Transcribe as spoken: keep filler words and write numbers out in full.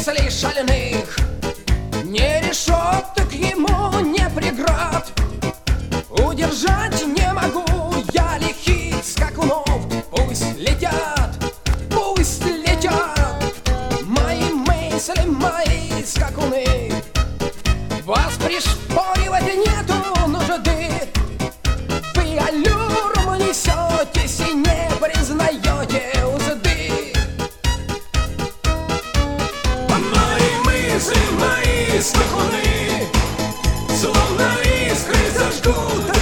мыслей шальных, ни решеток ему, ни преград удержать не могу я лихих скакунов. Пусть летят, пусть летят мои мысли, мои скакуны. Вас пришпоривать нету нужды, вы аллюром несетесь и не признаете узды. Мои мысли, мои скакуны, словно искры зажгут